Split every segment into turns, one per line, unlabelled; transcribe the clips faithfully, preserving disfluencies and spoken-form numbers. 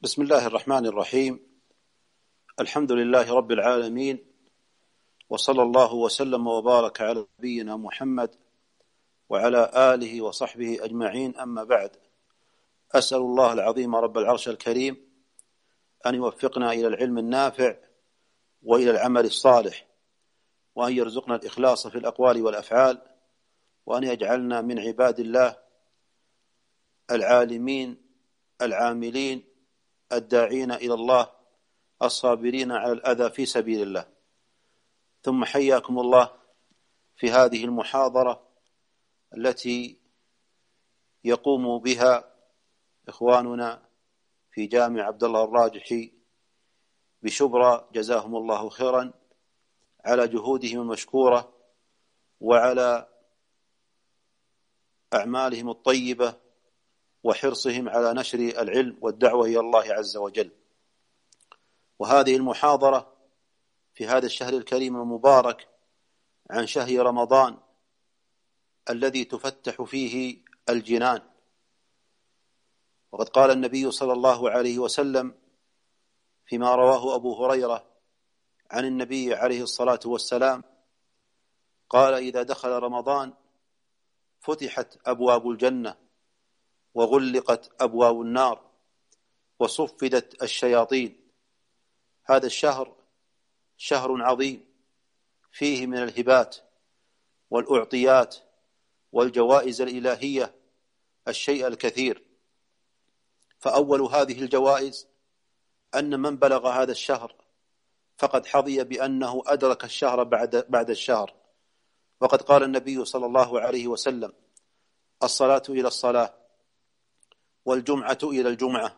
بسم الله الرحمن الرحيم. الحمد لله رب العالمين، وصلى الله وسلم وبارك على نبينا محمد وعلى آله وصحبه أجمعين. أما بعد، أسأل الله العظيم رب العرش الكريم أن يوفقنا إلى العلم النافع وإلى العمل الصالح، وأن يرزقنا الإخلاص في الأقوال والأفعال، وأن يجعلنا من عباد الله العالمين العاملين الداعين إلى الله الصابرين على الأذى في سبيل الله. ثم حياكم الله في هذه المحاضرة التي يقوم بها إخواننا في جامع عبد الله الراجحي بشبرا، جزاهم الله خيرا على جهودهم المشكورة وعلى أعمالهم الطيبة وحرصهم على نشر العلم والدعوة إلى الله عز وجل. وهذه المحاضرة في هذا الشهر الكريم المبارك عن شهر رمضان الذي تفتح فيه الجنان. وقد قال النبي صلى الله عليه وسلم فيما رواه أبو هريرة عن النبي عليه الصلاة والسلام قال: إذا دخل رمضان فتحت أبواب الجنة وغلقت أبواب النار وصفدت الشياطين. هذا الشهر شهر عظيم فيه من الهبات والأعطيات والجوائز الإلهية الشيء الكثير. فأول هذه الجوائز أن من بلغ هذا الشهر فقد حظي بأنه أدرك الشهر بعد بعد الشهر. وقد قال النبي صلى الله عليه وسلم: الصلاة إلى الصلاة، والجمعة إلى الجمعة،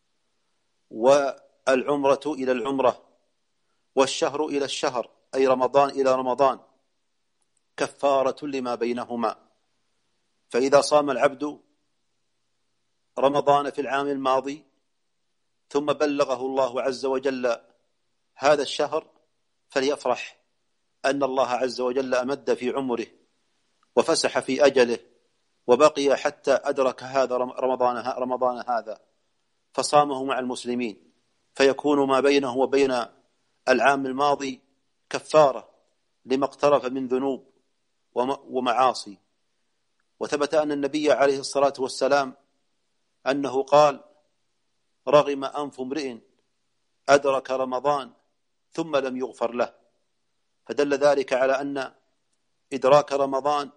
والعمرة إلى العمرة، والشهر إلى الشهر، أي رمضان إلى رمضان، كفارة لما بينهما. فإذا صام العبد رمضان في العام الماضي ثم بلغه الله عز وجل هذا الشهر فليفرح أن الله عز وجل أمد في عمره وفسح في أجله وبقي حتى أدرك هذا رمضان رمضان هذا فصامه مع المسلمين، فيكون ما بينه وبين العام الماضي كفارة لما اقترف من ذنوب ومعاصي. وثبت أن النبي عليه الصلاة والسلام أنه قال: رغم أنف امرئ أدرك رمضان ثم لم يغفر له. فدل ذلك على أن إدراك رمضان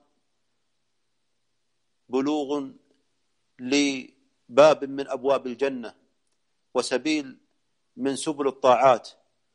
بلوغ لباب من أبواب الجنة وسبيل من سبل الطاعات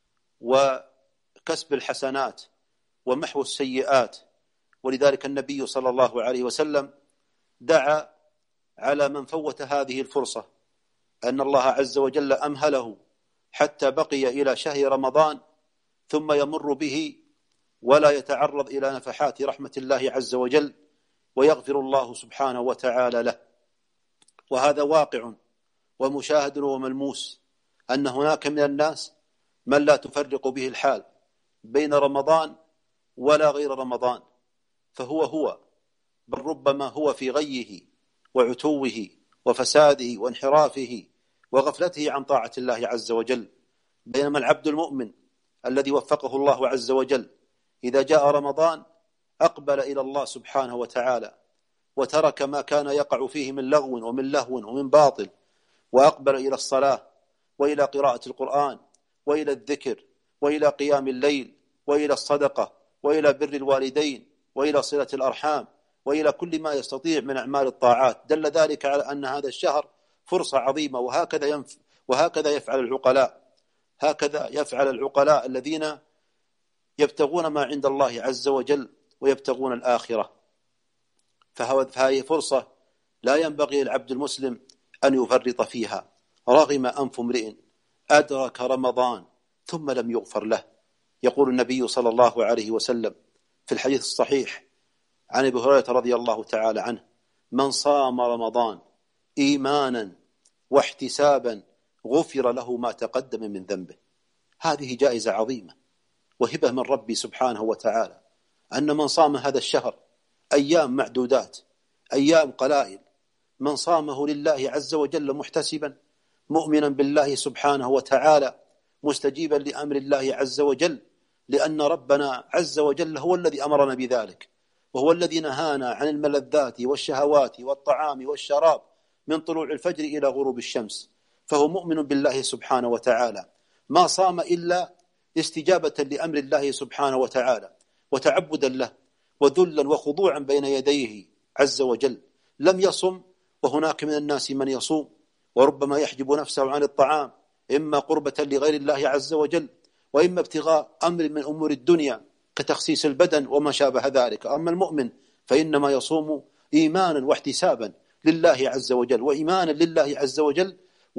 وكسب الحسنات ومحو السيئات. ولذلك النبي صلى الله عليه وسلم دعا على من فوت هذه الفرصة أن الله عز وجل أمهله حتى بقي إلى شهر رمضان ثم يمر به ولا يتعرض إلى نفحات رحمة الله عز وجل ويغفر الله سبحانه وتعالى له. وهذا واقع ومشاهد وملموس أن هناك من الناس من لا تفرق به الحال بين رمضان ولا غير رمضان، فهو هو، بل ربما هو في غيه وعتوه وفساده وانحرافه وغفلته عن طاعة الله عز وجل. بينما العبد المؤمن الذي وفقه الله عز وجل إذا جاء رمضان أقبل إلى الله سبحانه وتعالى وترك ما كان يقع فيه من لغو ومن لهو ومن باطل، وأقبل إلى الصلاة وإلى قراءة القرآن وإلى الذكر وإلى قيام الليل وإلى الصدقة وإلى بر الوالدين وإلى صلة الأرحام وإلى كل ما يستطيع من أعمال الطاعات. دل ذلك على أن هذا الشهر فرصة عظيمة. وهكذا ينف وهكذا يفعل العقلاء هكذا يفعل العقلاء الذين يبتغون ما عند الله عز وجل ويبتغون الآخرة. فهذه فرصة لا ينبغي للعبد المسلم أن يفرط فيها. رغم أنف امرئ أدرك رمضان ثم لم يغفر له. يقول النبي صلى الله عليه وسلم في الحديث الصحيح عن أبي هريرة رضي الله تعالى عنه: من صام رمضان إيمانا واحتسابا غفر له ما تقدم من ذنبه. هذه جائزة عظيمة وهبة من ربي سبحانه وتعالى، أن من صام هذا الشهر أيام معدودات، أيام قلائل، من صامه لله عز وجل محتسبا مؤمنا بالله سبحانه وتعالى مستجيبا لأمر الله عز وجل، لأن ربنا عز وجل هو الذي أمرنا بذلك، وهو الذي نهانا عن الملذات والشهوات والطعام والشراب من طلوع الفجر إلى غروب الشمس. فهو مؤمن بالله سبحانه وتعالى، ما صام إلا استجابة لأمر الله سبحانه وتعالى وتعبدا له وذلا وخضوعا بين يديه عز وجل. لم يصم، وهناك من الناس من يصوم وربما يحجب نفسه عن الطعام، إما قربة لغير الله عز وجل، وإما ابتغاء أمر من أمور الدنيا كتخسيس البدن وما شابه ذلك. أما المؤمن فإنما يصوم إيمانا واحتسابا لله عز وجل، وإيمانا لله عز وجل،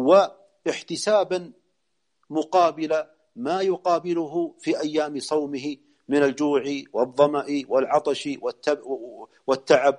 واحتسابا مقابل ما يقابله في أيام صومه من الجوع والظمأ والعطش والتعب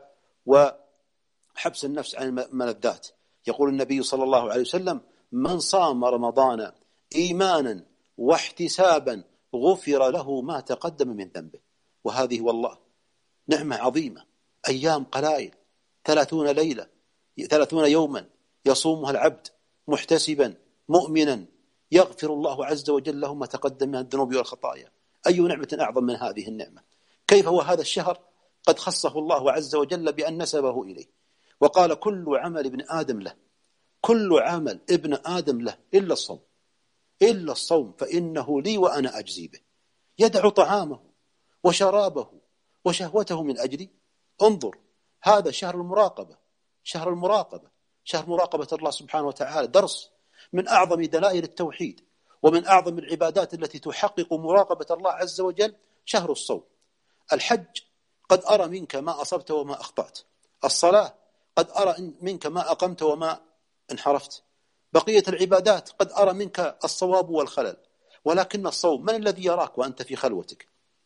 وحبس النفس عن الملذات. يقول النبي صلى الله عليه وسلم: من صام رمضان إيمانا واحتسابا غفر له ما تقدم من ذنبه. وهذه والله نعمة عظيمة، أيام قلائل، ثلاثون ليلة ثلاثون يوما يصومها العبد محتسبا مؤمنا، يغفر الله عز وجل له ما تقدم من الذنوب والخطايا. أي نعمة أعظم من هذه النعمة؟ كيف هو هذا الشهر قد خصه الله عز وجل بأن نسبه إليه، وقال: كل عمل ابن آدم له، كل عمل ابن آدم له إلا الصوم، إلا الصوم فإنه لي وأنا أجزي به. يدع طعامه وشرابه وشهوته من أجلي. انظر، هذا شهر المراقبة، شهر المراقبة، شهر مراقبة الله سبحانه وتعالى، درس من أعظم دلائل التوحيد ومن أعظم العبادات التي تحقق مراقبة الله عز وجل شهر الصوم. الحج قد أرى منك ما أصبت وما أخطأت، الصلاة قد أرى منك ما أقمت وما انحرفت، بقية العبادات قد أرى منك الصواب والخلل. ولكن الصوم، من الذي يراك وأنت في خلوتك؟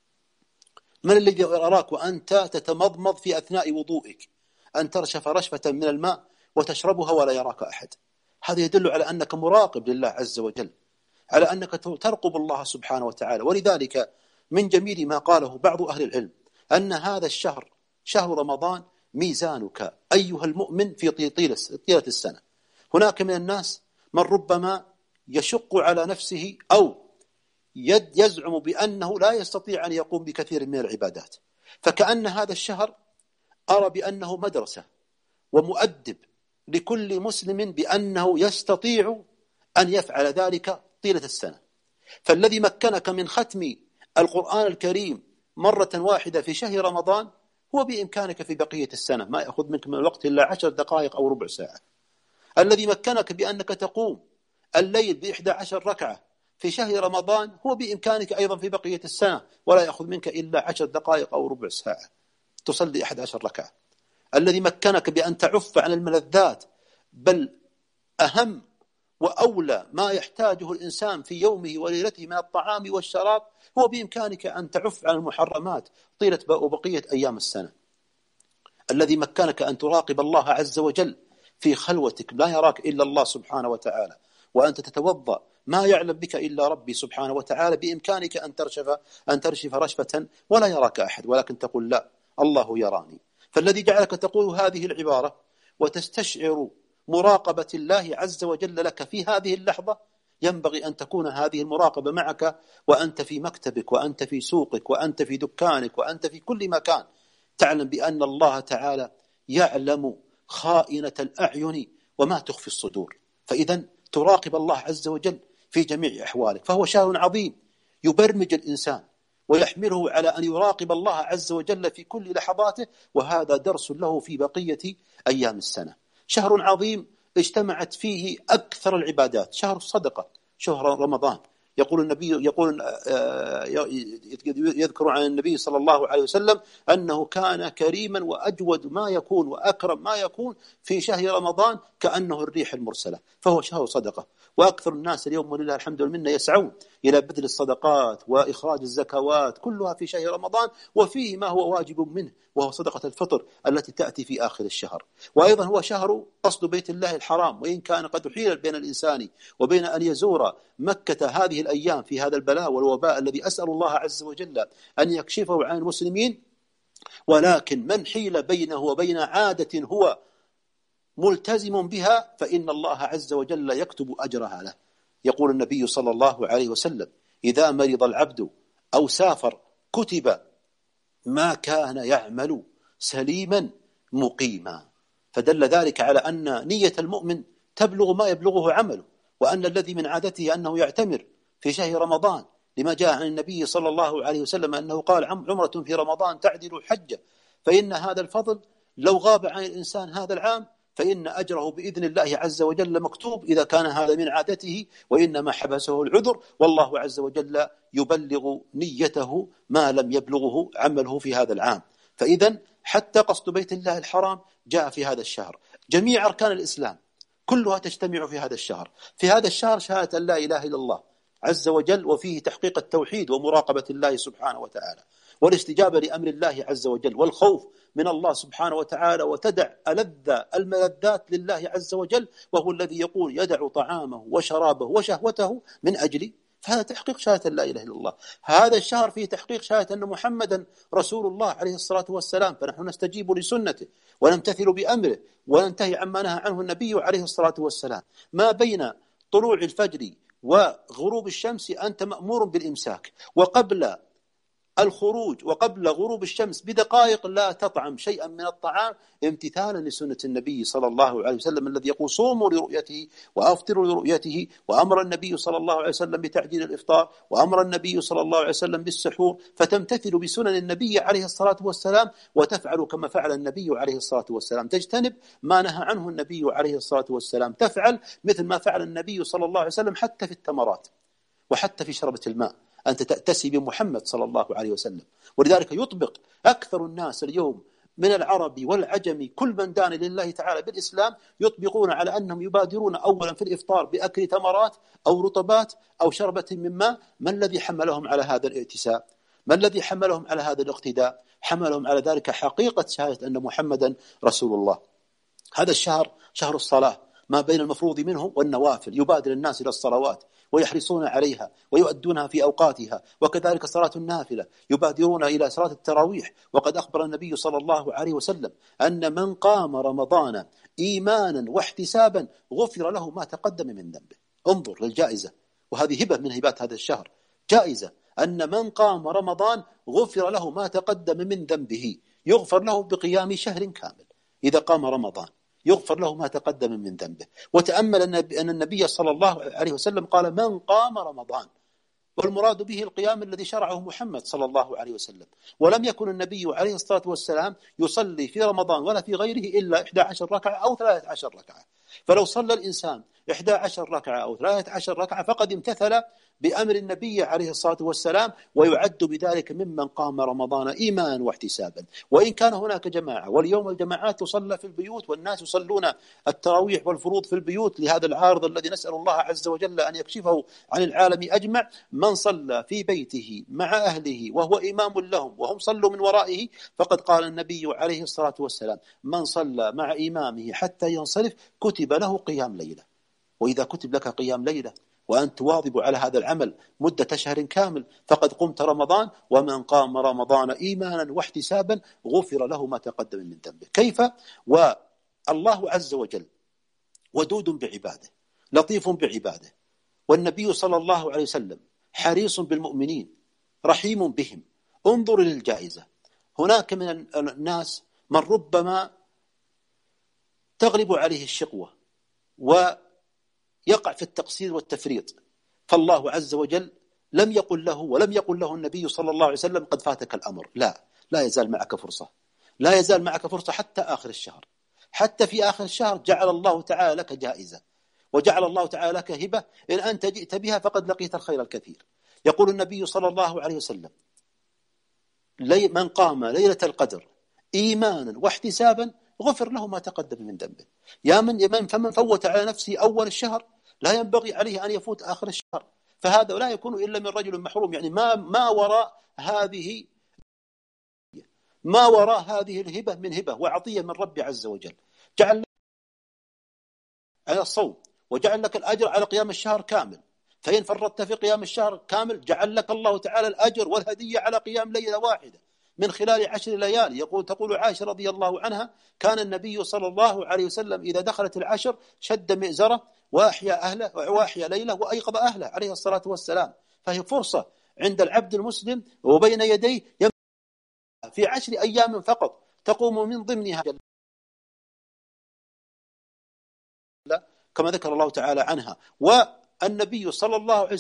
من الذي يراك وأنت تتمضمض في أثناء وضوئك، أن ترشف رشفة من الماء وتشربها ولا يراك أحد؟ هذا يدل على أنك مراقب لله عز وجل، على أنك ترقب الله سبحانه وتعالى. ولذلك من جميل ما قاله بعض أهل العلم أن هذا الشهر، شهر رمضان، ميزانك أيها المؤمن في طيلة السنة. هناك من الناس من ربما يشق على نفسه أو يزعم بأنه لا يستطيع أن يقوم بكثير من العبادات، فكأن هذا الشهر أرى بأنه مدرسة ومؤدب لكل مسلم بأنه يستطيع أن يفعل ذلك طيلة السنة. فالذي مكنك من ختم القرآن الكريم مرة واحدة في شهر رمضان هو بإمكانك في بقية السنة ما يأخذ منك من الوقت إلا عشر دقائق أو ربع ساعة. الذي مكنك بأنك تقوم الليل بإحدى عشر ركعة في شهر رمضان هو بإمكانك أيضا في بقية السنة ولا يأخذ منك إلا عشر دقائق أو ربع ساعة تصلي إحدى عشر ركعة. الذي مكنك بأن تعف عن الملذات، بل أهم وأولى ما يحتاجه الإنسان في يومه وليلته من الطعام والشراب، هو بإمكانك أن تعف عن المحرمات طيلة وبقية أيام السنة. الذي مكنك أن تراقب الله عز وجل في خلوتك، لا يراك إلا الله سبحانه وتعالى، وأنت تتوضأ ما يعلم بك إلا ربي سبحانه وتعالى، بإمكانك أن ترشف أن ترشف رشفة ولا يراك أحد، ولكن تقول: لا، الله يراني. فالذي جعلك تقول هذه العبارة وتستشعر مراقبة الله عز وجل لك في هذه اللحظة، ينبغي أن تكون هذه المراقبة معك وأنت في مكتبك وأنت في سوقك وأنت في دكانك وأنت في كل مكان، تعلم بأن الله تعالى يعلم خائنة الأعين وما تخفي الصدور. فإذا تراقب الله عز وجل في جميع أحوالك. فهو شهر عظيم يبرمج الإنسان ويحمله على أن يراقب الله عز وجل في كل لحظاته، وهذا درس له في بقية أيام السنة. شهر عظيم اجتمعت فيه أكثر العبادات، شهر الصدقة، شهر رمضان. يقول النبي يقول يذكر عن النبي صلى الله عليه وسلم أنه كان كريما وأجود ما يكون وأكرم ما يكون في شهر رمضان كأنه الريح المرسلة. فهو شهر صدقة، وأكثر الناس اليوم ولله الحمد والمنة يسعون إلى بذل الصدقات وإخراج الزكوات، كلها في شهر رمضان، وفيه ما هو واجب منه وهو صدقة الفطر التي تأتي في آخر الشهر. وأيضا هو شهر قصد بيت الله الحرام، وإن كان قد حيل بين الإنسان وبين أن يزور مكة هذه الأيام في هذا البلاء والوباء الذي أسأل الله عز وجل أن يكشفه عن المسلمين، ولكن من حيل بينه وبين عادة هو ملتزم بها فإن الله عز وجل يكتب أجرها له. يقول النبي صلى الله عليه وسلم: إذا مرض العبد أو سافر كتب ما كان يعمل سليما مقيما. فدل ذلك على أن نية المؤمن تبلغ ما يبلغه عمله، وأن الذي من عادته أنه يعتمر في شهر رمضان، لما جاء عن النبي صلى الله عليه وسلم أنه قال: عمرة في رمضان تعدل حجة. فإن هذا الفضل لو غاب عن الإنسان هذا العام فإن أجره بإذن الله عز وجل مكتوب، إذا كان هذا من عادته، وإنما حبسه العذر، والله عز وجل يبلغ نيته ما لم يبلغه عمله في هذا العام. فإذا حتى قصد بيت الله الحرام جاء في هذا الشهر. جميع أركان الإسلام كلها تجتمع في هذا الشهر. في هذا الشهر شهادة لا إله إلا الله عز وجل، وفيه تحقيق التوحيد ومراقبة الله سبحانه وتعالى، والاستجابة لأمر الله عز وجل، والخوف من الله سبحانه وتعالى، وتدع ألذ الملذات لله عز وجل، وهو الذي يقول: يدع طعامه وشرابه وشهوته من أجلي. فهذا تحقيق شهادة لا إله إلا الله. هذا الشهر فيه تحقيق شهادة أن محمدا رسول الله عليه الصلاة والسلام، فنحن نستجيب لسنته ونمتثل بأمره وننتهي عما نهى عنه النبي عليه الصلاة والسلام. ما بين طلوع الفجر وغروب الشمس أنت مأمور بالإمساك، وقبل الخروج وقبل غروب الشمس بدقائق لا تطعم شيئا من الطعام، امتثالا لسنة النبي صلى الله عليه وسلم الذي يقول: صوموا لرؤيته وأفطروا لرؤيته. وأمر النبي صلى الله عليه وسلم بتعجيل الإفطار، وأمر النبي صلى الله عليه وسلم بالسحور. فتمتثل بسنن النبي عليه الصلاة والسلام وتفعل كما فعل النبي عليه الصلاة والسلام، تجتنب ما نهى عنه النبي عليه الصلاة والسلام، تفعل مثل ما فعل النبي صلى الله عليه وسلم حتى في التمرات وحتى في شربة الماء، أنت تأتسي بمحمد صلى الله عليه وسلم. ولذلك يطبق أكثر الناس اليوم من العرب والعجم، كل من دان لله تعالى بالإسلام، يطبقون على أنهم يبادرون أولا في الإفطار بأكل تمرات أو رطبات أو شربة من ماء. ما الذي حملهم على هذا الائتساء؟ ما الذي حملهم على هذا الاقتداء؟ حملهم على ذلك حقيقة شهادة أن محمدا رسول الله. هذا الشهر شهر الصلاة، ما بين المفروض منه والنوافل، يبادر الناس إلى الصلوات ويحرصون عليها ويؤدونها في أوقاتها، وكذلك صلاة النافلة يبادرون إلى صلاة التراويح. وقد أخبر النبي صلى الله عليه وسلم أن من قام رمضان إيمانا واحتسابا غفر له ما تقدم من ذنبه. انظر للجائزة، وهذه هبة من هبات هذا الشهر، جائزة أن من قام رمضان غفر له ما تقدم من ذنبه، يغفر له بقيام شهر كامل. إذا قام رمضان يغفر له ما تقدم من ذنبه. وتأمل أن النبي صلى الله عليه وسلم قال: من قام رمضان، والمراد به القيام الذي شرعه محمد صلى الله عليه وسلم. ولم يكن النبي عليه الصلاة والسلام يصلي في رمضان ولا في غيره إلا إحدى عشر ركعة أو ثلاثة عشر ركعة. فلو صلى الإنسان إحدى عشر ركعة أو ثلاثة عشر ركعة فقد امتثل بأمر النبي عليه الصلاة والسلام، ويعد بذلك ممن قام رمضان إيمانا واحتسابا. وإن كان هناك جماعة، واليوم الجماعات تصلى في البيوت والناس يصلون التراويح والفروض في البيوت لهذا العارض الذي نسأل الله عز وجل أن يكشفه عن العالم أجمع، من صلى في بيته مع أهله وهو إمام لهم وهم صلوا من ورائه، فقد قال النبي عليه الصلاة والسلام: من صلى مع إمامه حتى ينصرف كتب له قيام ليلة. وإذا كتب لك قيام ليلة وأن تواظب على هذا العمل مدة شهر كامل فقد قمت رمضان. ومن قام رمضان إيمانا واحتسابا غفر له ما تقدم من ذنبه. كيف؟ والله عز وجل ودود بعباده، لطيف بعباده، والنبي صلى الله عليه وسلم حريص بالمؤمنين، رحيم بهم. انظر للجائزة. هناك من الناس من ربما تغلب عليه الشقوة ويقع في التقصير والتفريط، فالله عز وجل لم يقل له ولم يقل له النبي صلى الله عليه وسلم: قد فاتك الأمر. لا، لا يزال معك فرصة، لا يزال معك فرصة حتى آخر الشهر. حتى في آخر الشهر جعل الله تعالى لك جائزة، وجعل الله تعالى لك هبة، إن أنت جئت بها فقد لقيت الخير الكثير. يقول النبي صلى الله عليه وسلم: من قام ليلة القدر إيمانا واحتسابا غفر له ما تقدم من ذنبه. يا من فمن فوت على نفسه أول الشهر لا ينبغي عليه أن يفوت آخر الشهر، فهذا لا يكون إلا من رجل محروم. يعني ما ما وراء هذه ما وراء هذه الهبة من هبة وعطية من رب عز وجل. جعل لك على الصوم، وجعل لك الأجر على قيام الشهر كامل، فإن فرطت في قيام الشهر كامل جعل لك الله تعالى الأجر والهدية على قيام ليلة واحدة. من خلال عشر ليالي. يقول تقول عائشة رضي الله عنها: كان النبي صلى الله عليه وسلم إذا دخلت العشر شد مئزره وأحيا أهله وأحيا ليله وأيقظ أهله عليه الصلاة والسلام. فهي فرصة عند العبد المسلم وبين يديه في عشر أيام فقط تقوم من ضمنها كما ذكر الله تعالى عنها. والنبي صلى الله عليه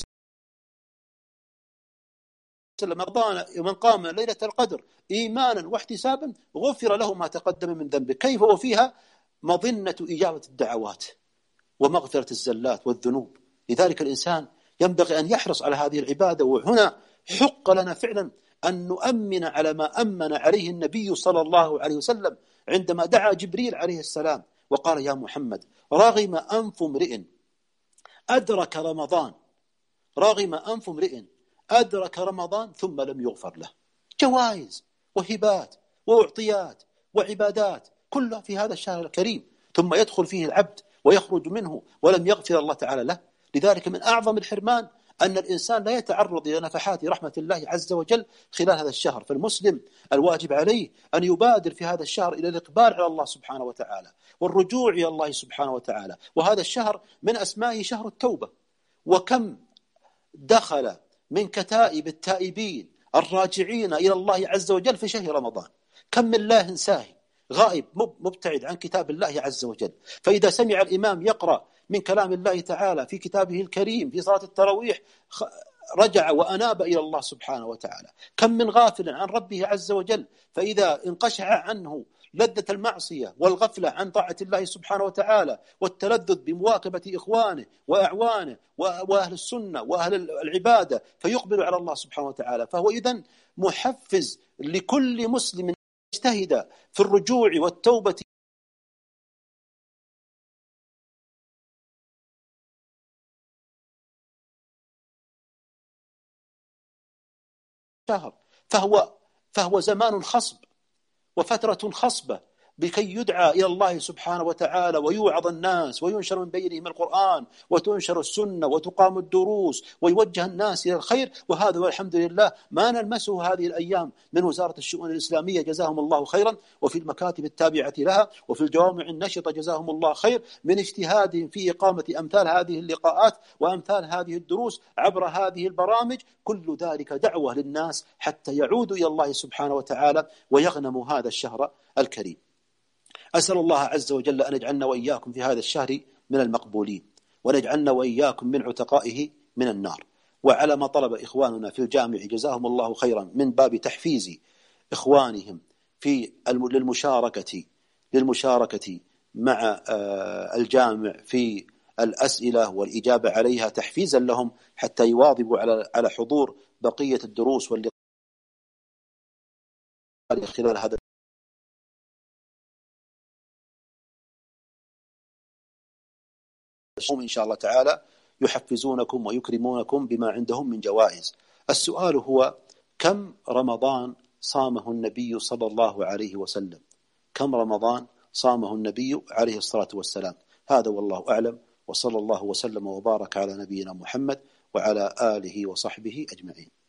وسلم من قام ليلة القدر إيمانا واحتسابا غفر له ما تقدم من ذنبه. كيف وفيها مظنة إجابة الدعوات ومغفرة الزلات والذنوب. لذلك الإنسان ينبغي أن يحرص على هذه العبادة. وهنا حق لنا فعلا أن نؤمن على ما أمن عليه النبي صلى الله عليه وسلم عندما دعا جبريل عليه السلام وقال: يا محمد، رغم أنف امرئ أدرك رمضان رغم أنف امرئ أدرك رمضان ثم لم يغفر له. جوائز وهبات وأعطيات وعبادات كلها في هذا الشهر الكريم، ثم يدخل فيه العبد ويخرج منه ولم يغفر الله تعالى له. لذلك من أعظم الحرمان أن الإنسان لا يتعرض إلى نفحات رحمة الله عز وجل خلال هذا الشهر. فالمسلم الواجب عليه أن يبادر في هذا الشهر إلى الإقبال على الله سبحانه وتعالى والرجوع إلى الله سبحانه وتعالى. وهذا الشهر من أسمائه شهر التوبة. وكم دخل من كتائب التائبين الراجعين إلى الله عز وجل في شهر رمضان. كم من الله ساهي غائب مبتعد عن كتاب الله عز وجل، فإذا سمع الإمام يقرأ من كلام الله تعالى في كتابه الكريم في صلاة التراويح رجع وأناب إلى الله سبحانه وتعالى. كم من غافل عن ربه عز وجل، فإذا انقشع عنه لذة المعصية والغفلة عن طاعة الله سبحانه وتعالى والتلذذ بمواكبة إخوانه وأعوانه وأهل السنة وأهل العبادة فيقبل على الله سبحانه وتعالى. فهو إذن محفز لكل مسلم يجتهد في الرجوع والتوبة شهر، فهو فهو زمان خصب وفترة خصبة بكي يدعى إلى الله سبحانه وتعالى ويوعظ الناس وينشر من بينهم القرآن وتنشر السنة وتقام الدروس ويوجه الناس إلى الخير. وهذا والحمد لله ما نلمسه هذه الأيام من وزارة الشؤون الإسلامية جزاهم الله خيرا، وفي المكاتب التابعة لها، وفي الجوامع النشطة جزاهم الله خير من اجتهادهم في إقامة أمثال هذه اللقاءات وأمثال هذه الدروس عبر هذه البرامج. كل ذلك دعوة للناس حتى يعودوا إلى الله سبحانه وتعالى ويغنموا هذا الشهر الكريم. أسأل الله عز وجل أن يجعلنا وإياكم في هذا الشهر من المقبولين، ونجعلنا وإياكم من عتقائه من النار. وعلى ما طلب إخواننا في الجامع جزاهم الله خيرا من باب تحفيز إخوانهم في للمشاركة للمشاركة مع الجامع في الأسئلة والإجابة عليها تحفيزا لهم حتى يواظبوا على على حضور بقية الدروس واللقاء خلال هذا الشهر إن شاء الله تعالى يحفزونكم ويكرمونكم بما عندهم من جوائز. السؤال هو: كم رمضان صامه النبي صلى الله عليه وسلم؟ كم رمضان صامه النبي عليه الصلاة والسلام؟ هذا والله أعلم، وصلى الله وسلم وبارك على نبينا محمد وعلى آله وصحبه أجمعين.